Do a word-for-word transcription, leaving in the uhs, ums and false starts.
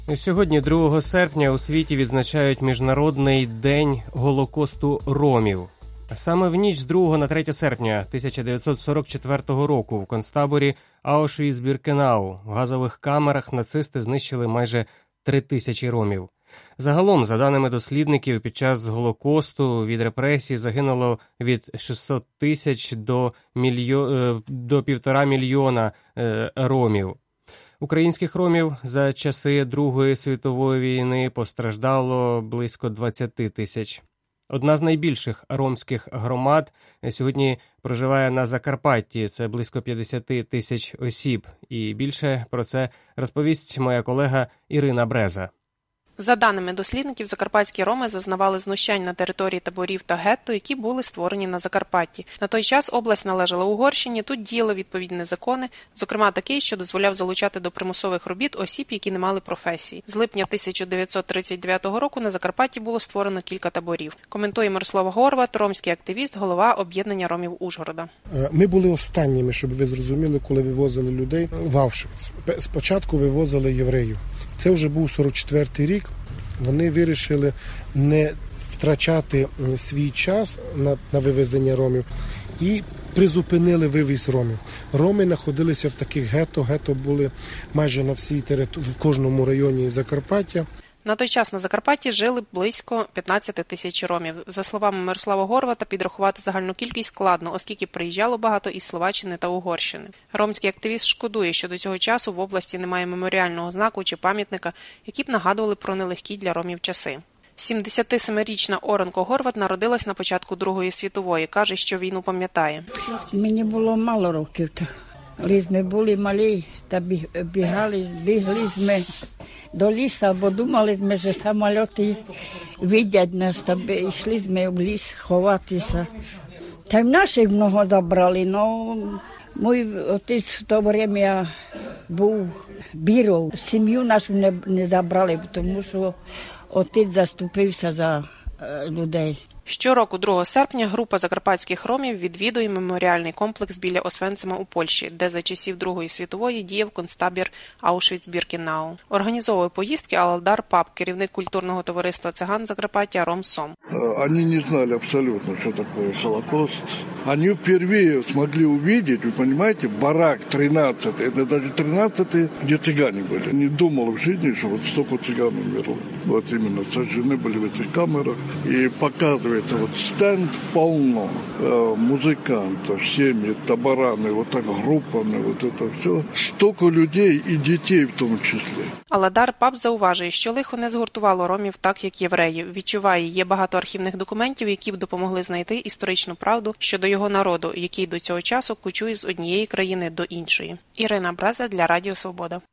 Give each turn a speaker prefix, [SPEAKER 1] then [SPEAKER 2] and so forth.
[SPEAKER 1] Сьогодні, другого серпня, у світі відзначають Міжнародний день Голокосту ромів. Саме в ніч з другого на третє серпня тисяча дев'ятсот сорок четвертого року в концтаборі Аушвіц-Біркенау в газових камерах нацисти знищили майже три тисячі ромів. Загалом, за даними дослідників, під час Голокосту від репресій загинуло від шістсот тисяч до, мільйо... до півтора мільйона ромів. Українських ромів за часи Другої світової війни постраждало близько двадцять тисяч. Одна з найбільших ромських громад сьогодні проживає на Закарпатті. Це близько п'ятдесят тисяч осіб. І більше про це розповість моя колега Ірина Бреза.
[SPEAKER 2] За даними дослідників, закарпатські роми зазнавали знущань на території таборів та гетто, які були створені на Закарпатті. На той час область належала Угорщині, тут діяли відповідні закони, зокрема такий, що дозволяв залучати до примусових робіт осіб, які не мали професії. З липня тисяча дев'ятсот тридцять дев'ятого року на Закарпатті було створено кілька таборів. Коментує Мирослав Горват, ромський активіст, голова об'єднання ромів Ужгорода.
[SPEAKER 3] Ми були останніми, щоб ви зрозуміли, коли вивозили людей в Аушвіц. Спочатку вивозили євреїв. Це вже був сорок четвертий рік. Вони вирішили не втрачати свій час на, на вивезення ромів і призупинили вивіз ромів. Роми знаходилися в таких гетто. Гетто були майже на всій території, в кожному районі Закарпаття.
[SPEAKER 2] На той час на Закарпатті жили близько п'ятнадцять тисяч ромів. За словами Мирослава Горвата, підрахувати загальну кількість складно, оскільки приїжджало багато із Словаччини та Угорщини. Ромський активіст шкодує, що до цього часу в області немає меморіального знаку чи пам'ятника, які б нагадували про нелегкі для ромів часи. сімдесятисемирічна Оронко Горват народилась на початку Другої світової. Каже, що війну пам'ятає.
[SPEAKER 4] Мені було мало років. Ліз ми були малі та бігали, бігли ми до лісу, бо думали ми, що самоліти видять нас, та йшли ми в ліс ховатися. Та й наших много забрали, але мій отець в то время був біров. Сім'ю нашу не, не забрали, тому що отець заступився за людей.
[SPEAKER 2] Щороку другого серпня група закарпатських ромів відвідує меморіальний комплекс біля Освенцима у Польщі, де за часів Другої світової діяв концтабір Аушвіц-Біркенау. Організовує поїздки Алдар Пап, керівник культурного товариства циган Закарпаття «Ромсом».
[SPEAKER 5] Они не знали абсолютно, что такое Холокост. Они впервые смогли увидеть, вы понимаете, барак тринадцатый, это даже тринадцатый, где цыгане были. Не думал в жизни, что вот столько цыган умерло. Вот именно сожжены были в этих камерах. И показывается, вот стенд полно, э, музыкантов, семьи, таборами, вот так группами, вот это все. Столько людей и детей в тому числі.
[SPEAKER 2] Алдар Пап зауважує, що лихо не згуртувало ромів так, як євреїв. Відчуває, є багато архівних документів, які б допомогли знайти історичну правду щодо його народу, який до цього часу кочує з однієї країни до іншої. Ірина Бреза для Радіо Свобода.